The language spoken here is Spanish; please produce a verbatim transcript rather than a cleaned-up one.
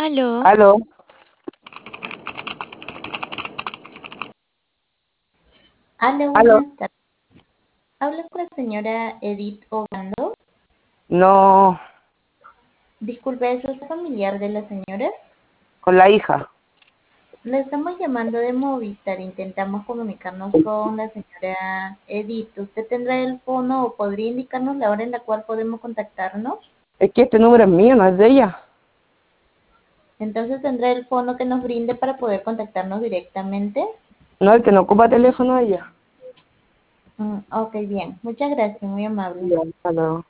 Aló, Aló, Hola, aló. buenas tardes. Hablo con la señora Edith Obando. No, Disculpe, ¿es usted familiar de la señora? con la hija. Le estamos llamando de Movistar. Intentamos comunicarnos con la señora Edith. ¿Usted tendrá el fono o podría indicarnos la hora en la cual podemos contactarnos? Es que este número es mío, no es de ella. Entonces tendrá el fono que nos brinde para poder contactarnos directamente. No, el que no ocupa teléfono es ella. Mm, ok, bien. Muchas gracias, muy amable. Ya, hasta luego.